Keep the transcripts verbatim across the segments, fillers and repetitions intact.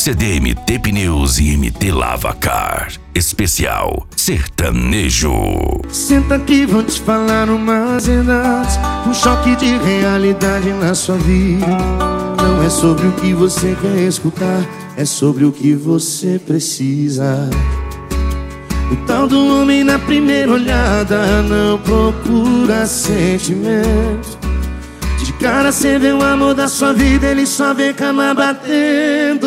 C D M T Pneus e M T Lavacar. Especial sertanejo. Senta aqui, vou te falar umas verdades. Um choque de realidade na sua vida. Não é sobre o que você quer escutar, é sobre o que você precisa. O tal do homem na primeira olhada não procura sentimento. De cara cê vê o amor da sua vida, ele só vê cama batendo.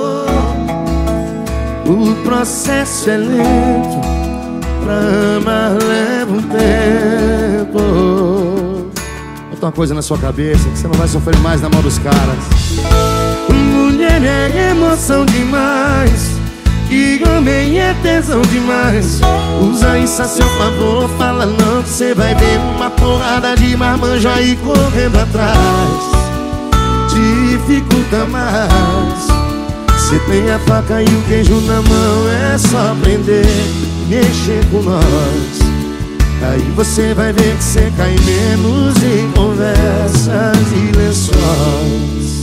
O processo é lento, pra amar leva um tempo. Bota uma coisa na sua cabeça que você não vai sofrer mais na mão dos caras. Mulher é emoção demais, que homem é tesão demais. Usa isso a seu favor, fala não que cê vai ver uma porrada de marmanjo aí correndo atrás. Dificulta mais. Cê tem a faca e o queijo na mão, é só aprender, mexer com nós. Aí você vai ver que cê cai menos em conversas e lençóis.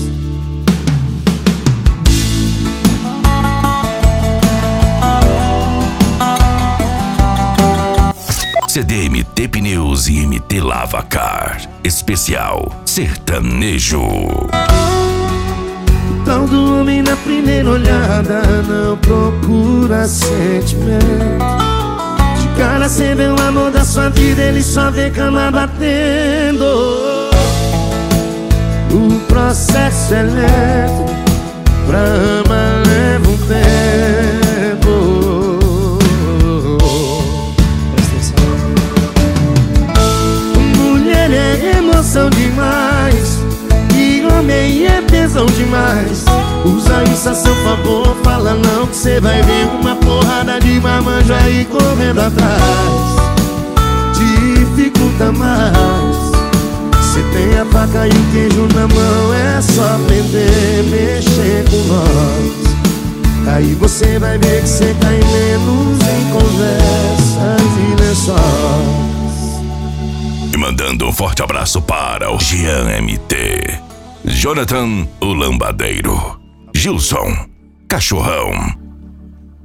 C D M T Pneus e M T Lavacar. Especial sertanejo. O tal do homem na primeira olhada não procura sentimento. De cara cê vê o amor da sua vida, ele só vê cama batendo. O processo é lento, pra amar leva um tempo. Mulher é emoção demais, e homem é tesão demais. Usa isso a seu favor, fala não que cê vai ver uma porrada de marmanjo aí correndo atrás. Dificulta mais. Cê tem a faca e o queijo na mão, é só aprender, mexer com nós. Aí você vai ver que cê cai menos em conversas e lençóis. E mandando um forte abraço para o Jean M T, Jonathan, o Lambadeiro, Gilson, Cachorrão,